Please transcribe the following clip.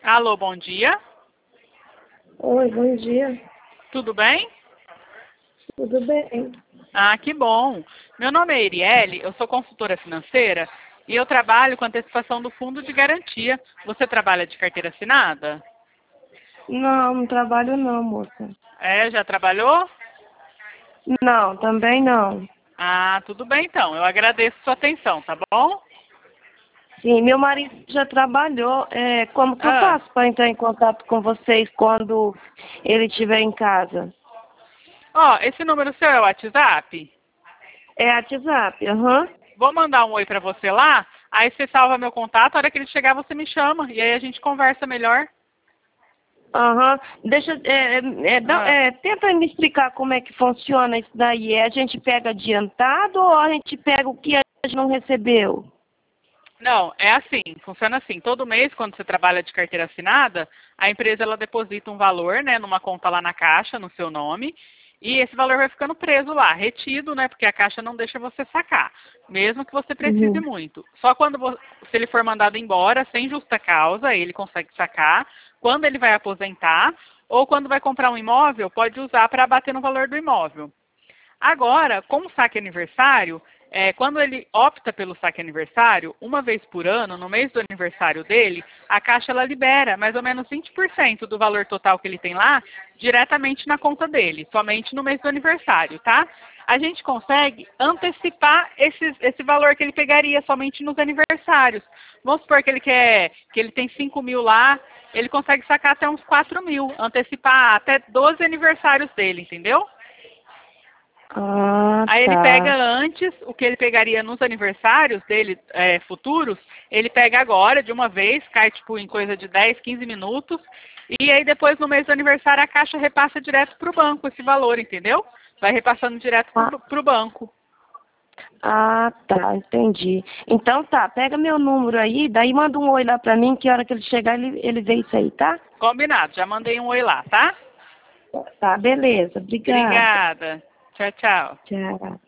Alô, bom dia. Oi, bom dia. Tudo bem? Tudo bem? Ah, que bom. Meu nome é Erielle, eu sou consultora financeira e eu trabalho com antecipação do fundo de garantia. Você trabalha de carteira assinada? Não, não trabalho não, moça. É, já trabalhou? Não, também não. Ah, tudo bem então. Eu agradeço sua atenção, tá bom? Sim, meu marido já trabalhou. Como que eu Ah, faço para entrar em contato com vocês quando ele estiver em casa? ó, esse número seu é o WhatsApp? É WhatsApp, aham. Vou mandar um oi pra você lá, aí você salva meu contato, a hora que ele chegar você me chama e aí a gente conversa melhor. Aham. Ah. Tenta me explicar como é que funciona isso daí. A gente pega adiantado ou a gente pega o que a gente não recebeu? Não, é assim, funciona assim. Todo mês, quando você trabalha de carteira assinada, a empresa ela deposita um valor, né, numa conta lá na Caixa, no seu nome, e esse valor vai ficando preso lá, retido, né, porque a Caixa não deixa você sacar, mesmo que você precise Uhum. muito. Só quando se ele for mandado embora sem justa causa, ele consegue sacar. Quando ele vai aposentar ou quando vai comprar um imóvel, pode usar para abater no valor do imóvel. Agora, como saque aniversário, quando ele opta pelo saque aniversário, uma vez por ano, no mês do aniversário dele, a Caixa ela libera mais ou menos 20% do valor total que ele tem lá diretamente na conta dele, somente no mês do aniversário, tá? A gente consegue antecipar esse valor que ele pegaria somente nos aniversários. Vamos supor que ele tem 5 mil lá, ele consegue sacar até uns 4 mil, antecipar até 12 aniversários dele, entendeu? Ah, Aí ele pega tá. antes o que ele pegaria nos aniversários dele futuros, ele pega agora de uma vez, cai tipo em coisa de 10, 15 minutos, e aí depois no mês do aniversário a Caixa repassa direto para o banco esse valor, entendeu? Vai repassando direto para o banco. Ah, tá, entendi. Então tá, pega meu número aí, daí manda um oi lá pra mim, que a hora que ele chegar ele vê isso aí, tá? Combinado, já mandei um oi lá, tá? Tá, beleza, obrigada. Obrigada. Tchau, tchau. Tchau.